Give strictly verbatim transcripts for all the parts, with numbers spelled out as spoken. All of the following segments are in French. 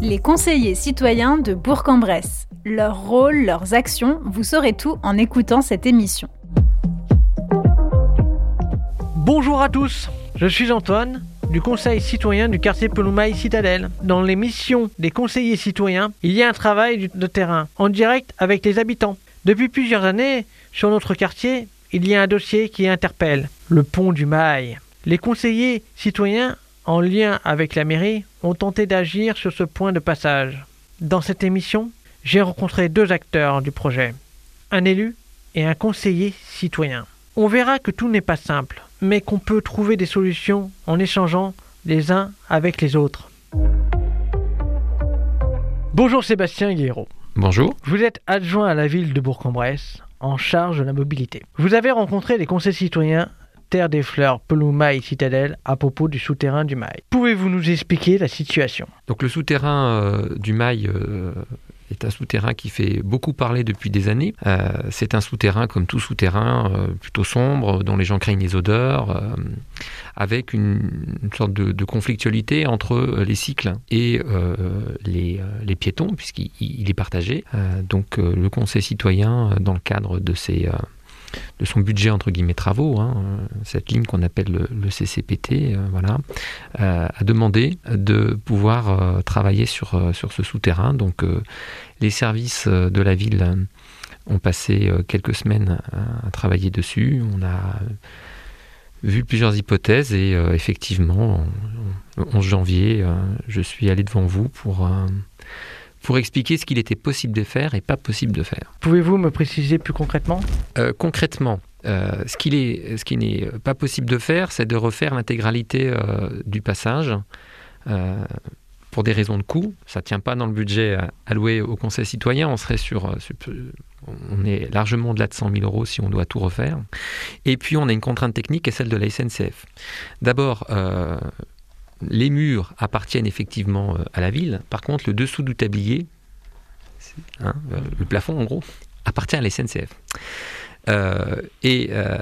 Les conseillers citoyens de Bourg-en-Bresse. Leur rôle, leurs actions, vous saurez tout en écoutant cette émission. Bonjour à tous, je suis Antoine, du Conseil citoyen du quartier Peloumaille-Citadelle. Dans les missions des conseillers citoyens, il y a un travail de terrain, en direct avec les habitants. Depuis plusieurs années, sur notre quartier, il y a un dossier qui interpelle, le pont du Mail. Les conseillers citoyens, en lien avec la mairie, ont tenté d'agir sur ce point de passage. Dans cette émission, j'ai rencontré deux acteurs du projet, un élu et un conseiller citoyen. On verra que tout n'est pas simple, mais qu'on peut trouver des solutions en échangeant les uns avec les autres. Bonjour Sébastien Guéraud. Bonjour. Vous êtes adjoint à la ville de Bourg-en-Bresse, en charge de la mobilité. Vous avez rencontré les conseils citoyens Terre des Fleurs, Peloumaille-Citadelle à propos du souterrain du Mail. Pouvez-vous nous expliquer la situation ? Donc le souterrain euh, du Mail euh, est un souterrain qui fait beaucoup parler depuis des années. Euh, c'est un souterrain, comme tout souterrain, euh, plutôt sombre, dont les gens craignent les odeurs, euh, avec une, une sorte de, de conflictualité entre les cycles et euh, les, les piétons, puisqu'il il est partagé. Euh, donc euh, le conseil citoyen, dans le cadre de ses... Euh, de son budget entre guillemets travaux, hein, cette ligne qu'on appelle le, le C C P T, euh, voilà, euh, a demandé de pouvoir euh, travailler sur, euh, sur ce souterrain. Donc euh, les services de la ville euh, ont passé euh, quelques semaines à, à travailler dessus. On a vu plusieurs hypothèses et euh, effectivement, le onze janvier, euh, je suis allé devant vous pour... Euh, pour expliquer ce qu'il était possible de faire et pas possible de faire. Pouvez-vous me préciser plus concrètement ? euh, Concrètement, euh, ce, qu'il est, ce qui n'est pas possible de faire, c'est de refaire l'intégralité euh, du passage euh, pour des raisons de coût. Ça ne tient pas dans le budget alloué au conseil citoyen. On serait sur, sur... On est largement au-delà de cent mille euros si on doit tout refaire. Et puis, on a une contrainte technique qui est celle de la S N C F. D'abord... Euh, les murs appartiennent effectivement à la ville. Par contre, le dessous du tablier, hein, le plafond en gros, appartient à la S N C F. Euh, et euh,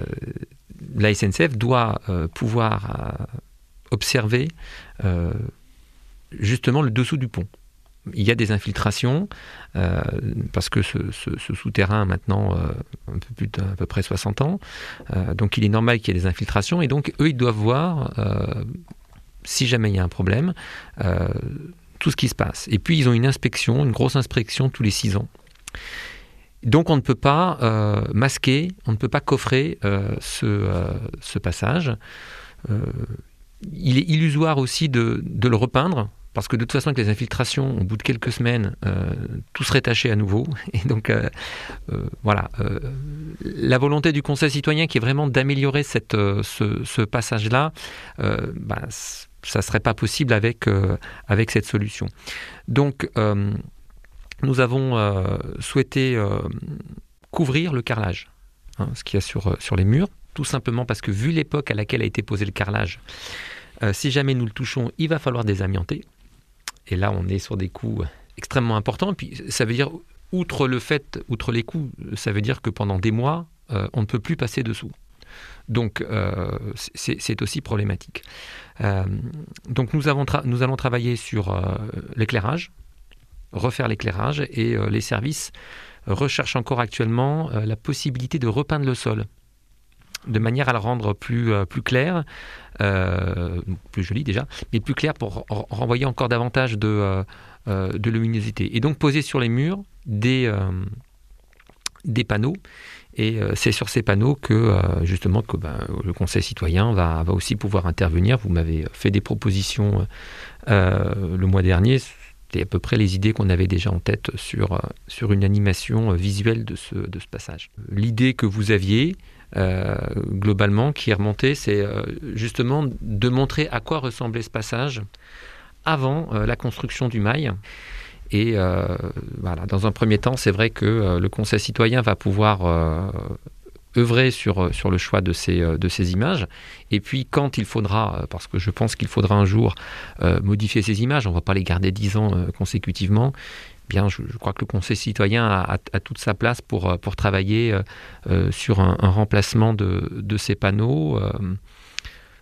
la S N C F doit euh, pouvoir euh, observer euh, justement le dessous du pont. Il y a des infiltrations, euh, parce que ce, ce, ce souterrain a maintenant euh, un peu plus d'à peu près soixante ans, euh, donc il est normal qu'il y ait des infiltrations, et donc eux, ils doivent voir... Euh, si jamais il y a un problème, euh, tout ce qui se passe. Et puis, ils ont une inspection, une grosse inspection tous les six ans. Donc, on ne peut pas euh, masquer, on ne peut pas coffrer euh, ce, euh, ce passage. Euh, il est illusoire aussi de, de le repeindre, parce que de toute façon, avec les infiltrations, au bout de quelques semaines, euh, tout serait taché à nouveau. Et donc, euh, euh, voilà. Euh, la volonté du conseil citoyen, qui est vraiment d'améliorer cette, euh, ce, ce passage-là, euh, bah, ça ne serait pas possible avec, euh, avec cette solution. Donc, euh, nous avons euh, souhaité euh, couvrir le carrelage, hein, ce qu'il y a sur, sur les murs, tout simplement parce que, vu l'époque à laquelle a été posé le carrelage, euh, si jamais nous le touchons, il va falloir désamianter. Et là, on est sur des coûts extrêmement importants. Et puis, ça veut dire, outre le fait, outre les coûts, ça veut dire que pendant des mois, euh, on ne peut plus passer dessous. Donc, euh, c'est, c'est aussi problématique. Euh, donc, nous, avons tra- nous allons travailler sur euh, l'éclairage, refaire l'éclairage, et euh, les services recherchent encore actuellement euh, la possibilité de repeindre le sol, de manière à le rendre plus, euh, plus clair, euh, plus joli déjà, mais plus clair pour r- renvoyer encore davantage de, euh, euh, de luminosité. Et donc poser sur les murs des, euh, des panneaux, et euh, c'est sur ces panneaux que euh, justement que, ben, le conseil citoyen va, va aussi pouvoir intervenir. Vous m'avez fait des propositions euh, le mois dernier. C'était à peu près les idées qu'on avait déjà en tête sur, sur une animation visuelle de ce, de ce passage. L'idée que vous aviez, Euh, globalement, qui est remonté, c'est euh, justement de montrer à quoi ressemblait ce passage avant euh, la construction du Mail. Et euh, voilà, dans un premier temps, c'est vrai que euh, le conseil citoyen va pouvoir euh, œuvrer sur, sur le choix de ces, de ces images. Et puis, quand il faudra, parce que je pense qu'il faudra un jour euh, modifier ces images, on ne va pas les garder dix ans euh, consécutivement, bien, je, je crois que le conseil citoyen a, a, a toute sa place pour, pour travailler euh, sur un, un remplacement de, de ces panneaux. Euh,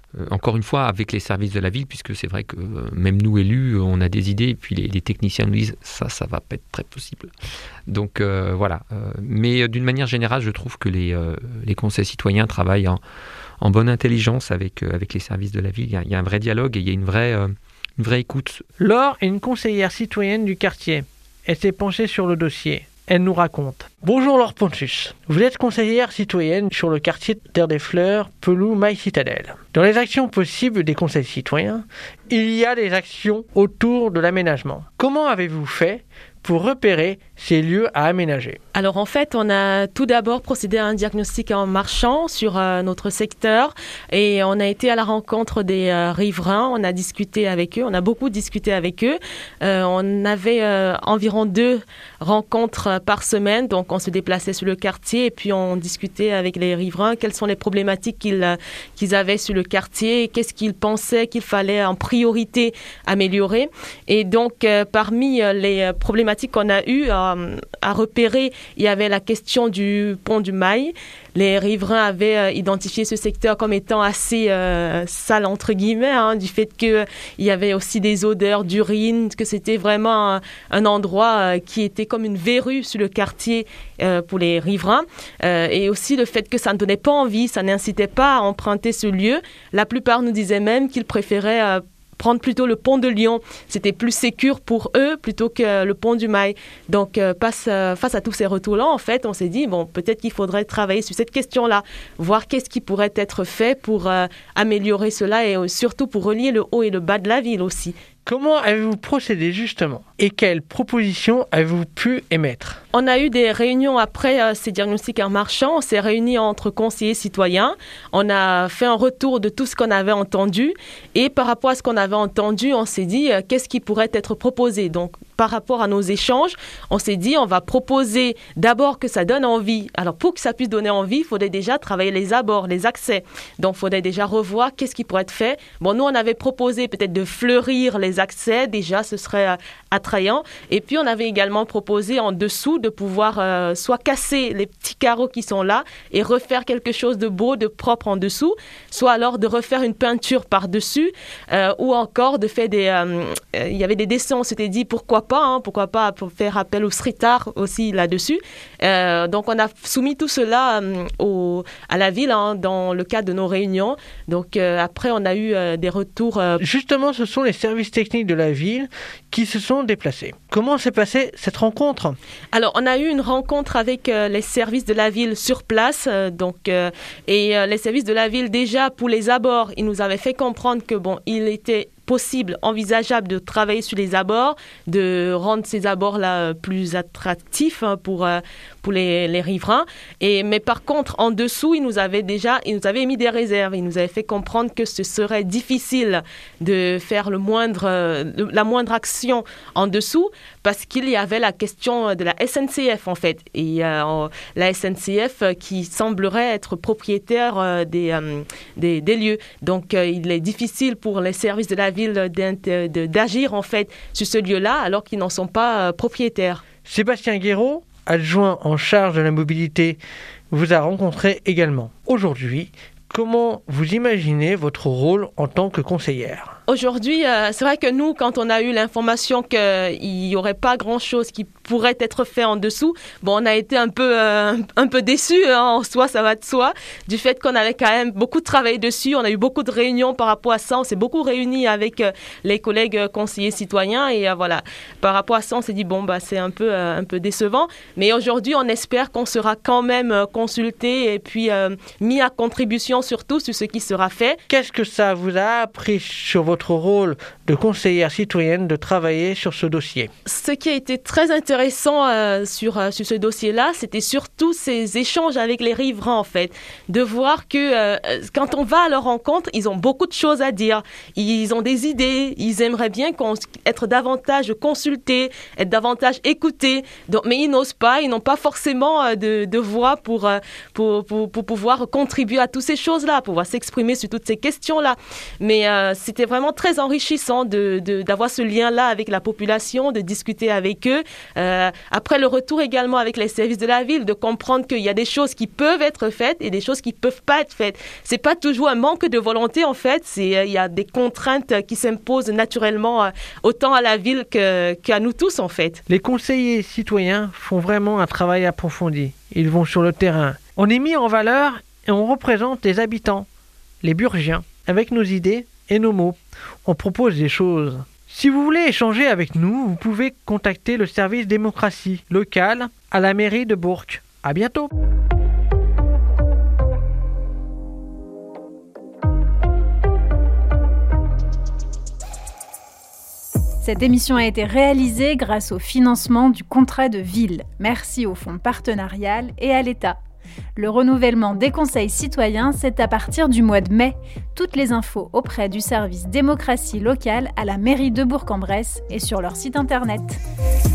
euh, encore une fois, avec les services de la ville, puisque c'est vrai que euh, même nous élus, on a des idées, et puis les, les techniciens nous disent ça, ça va pas être très possible. Donc euh, voilà. Euh, mais euh, d'une manière générale, je trouve que les, euh, les conseils citoyens travaillent en, en bonne intelligence avec, euh, avec les services de la ville. Il y a, il y a un vrai dialogue et il y a une vraie, euh, une vraie écoute. Laure est une conseillère citoyenne du quartier. Elle s'est penchée sur le dossier. Elle nous raconte. Bonjour Laure Pontus. Vous êtes conseillère citoyenne sur le quartier Terre des Fleurs, Peloux, Maille Citadelle. Dans les actions possibles des conseils citoyens, il y a des actions autour de l'aménagement. Comment avez-vous fait pour repérer ces lieux à aménager? Alors en fait, on a tout d'abord procédé à un diagnostic en marchant sur euh, notre secteur et on a été à la rencontre des euh, riverains, on a discuté avec eux, on a beaucoup discuté avec eux. Euh, on avait euh, environ deux rencontres par semaine, donc on se déplaçait sur le quartier et puis on discutait avec les riverains quelles sont les problématiques qu'ils, euh, qu'ils avaient sur le quartier, qu'est-ce qu'ils pensaient qu'il fallait en priorité améliorer. Et donc euh, parmi euh, les problématiques qu'on a eues à, à repérer, il y avait la question du pont du Mail. Les riverains avaient euh, identifié ce secteur comme étant assez euh, sale, entre guillemets, hein, du fait qu'il y avait aussi des odeurs d'urine, que c'était vraiment un, un endroit euh, qui était comme une verrue sur le quartier euh, pour les riverains. Euh, et aussi le fait que ça ne donnait pas envie, ça n'incitait pas à emprunter ce lieu. La plupart nous disaient même qu'ils préféraient euh, prendre plutôt le pont de Lyon. C'était plus sécure pour eux plutôt que le pont du Mail. Donc, euh, face, euh, face à tous ces retours-là, en fait, on s'est dit, bon, peut-être qu'il faudrait travailler sur cette question-là, voir qu'est-ce qui pourrait être fait pour euh, améliorer cela et euh, surtout pour relier le haut et le bas de la ville aussi. Comment avez-vous procédé justement? Et quelles propositions avez-vous pu émettre? On a eu des réunions après euh, ces diagnostics en marchant. On s'est réunis entre conseillers citoyens. On a fait un retour de tout ce qu'on avait entendu. Et par rapport à ce qu'on avait entendu, on s'est dit euh, qu'est-ce qui pourrait être proposé. Donc, par rapport à nos échanges, on s'est dit on va proposer d'abord que ça donne envie. Alors, pour que ça puisse donner envie, il faudrait déjà travailler les abords, les accès. Donc, il faudrait déjà revoir qu'est-ce qui pourrait être fait. Bon, nous, on avait proposé peut-être de fleurir les accès. Déjà, ce serait euh, attrayant. Et puis, on avait également proposé en dessous de pouvoir euh, soit casser les petits carreaux qui sont là et refaire quelque chose de beau, de propre en dessous, soit alors de refaire une peinture par-dessus euh, ou encore de faire des... Euh, euh, il y avait des dessins, on s'était dit pourquoi pas, hein, pourquoi pas pour faire appel au street art aussi là-dessus. Euh, donc, on a soumis tout cela euh, au, à la ville hein, dans le cadre de nos réunions. Donc, euh, après, on a eu euh, des retours... Euh... Justement, ce sont les services techniques de la ville qui se sont déplacés. Comment s'est passée cette rencontre? Alors, on a eu une rencontre avec euh, les services de la ville sur place. Euh, donc, euh, et euh, les services de la ville, déjà, pour les abords, ils nous avaient fait comprendre que, bon, il était possible, envisageable de travailler sur les abords, de rendre ces abords-là plus attractifs hein, pour, euh, pour les, les riverains. Et, mais par contre, en dessous, ils nous avaient déjà ils nous avaient mis des réserves. Ils nous avaient fait comprendre que ce serait difficile de faire le moindre, euh, la moindre action en dessous parce qu'il y avait la question de la S N C F, en fait. Et euh, la S N C F qui semblerait être propriétaire euh, des, euh, des, des lieux. Donc, euh, il est difficile pour les services de la ville d'agir en fait sur ce lieu-là alors qu'ils n'en sont pas euh, propriétaires. Sébastien Guéraud, adjoint en charge de la mobilité, vous a rencontré également. Aujourd'hui, comment vous imaginez votre rôle en tant que conseillère ? Aujourd'hui, euh, c'est vrai que nous, quand on a eu l'information qu'il n'y aurait pas grand-chose qui pourrait être fait en dessous, bon, on a été un peu, euh, un peu déçus, hein, en soi, ça va de soi, du fait qu'on avait quand même beaucoup travaillé dessus, on a eu beaucoup de réunions par rapport à ça, on s'est beaucoup réunis avec euh, les collègues euh, conseillers citoyens et euh, voilà, par rapport à ça, on s'est dit, bon, bah, c'est un peu, euh, un peu décevant, mais aujourd'hui, on espère qu'on sera quand même euh, consulté et puis euh, mis à contribution surtout sur ce qui sera fait. Qu'est-ce que ça vous a appris sur votre rôle de conseillère citoyenne de travailler sur ce dossier? Ce qui a été très intéressant euh, sur, euh, sur ce dossier-là, c'était surtout ces échanges avec les riverains, en fait. De voir que euh, quand on va à leur rencontre, ils ont beaucoup de choses à dire. Ils ont des idées, ils aimeraient bien qu'on, être davantage consultés, être davantage écoutés. Donc, mais ils n'osent pas, ils n'ont pas forcément euh, de, de voix pour, euh, pour, pour, pour pouvoir contribuer à toutes ces choses-là, pouvoir s'exprimer sur toutes ces questions-là. Mais euh, c'était vraiment vraiment très enrichissant de, de, d'avoir ce lien-là avec la population, de discuter avec eux. Euh, après le retour également avec les services de la ville, de comprendre qu'il y a des choses qui peuvent être faites et des choses qui peuvent pas être faites. C'est pas toujours un manque de volonté en fait, c'est euh, il y a des contraintes qui s'imposent naturellement euh, autant à la ville que, qu'à nous tous en fait. Les conseillers citoyens font vraiment un travail approfondi. Ils vont sur le terrain. On est mis en valeur et on représente les habitants, les Burgiens, avec nos idées et nos mots. On propose des choses. Si vous voulez échanger avec nous, vous pouvez contacter le service démocratie locale à la mairie de Bourg. À bientôt. Cette émission a été réalisée grâce au financement du contrat de ville. Merci au fonds partenarial et à l'État. Le renouvellement des conseils citoyens, c'est à partir du mois de mai. Toutes les infos auprès du service démocratie locale à la mairie de Bourg-en-Bresse et sur leur site internet.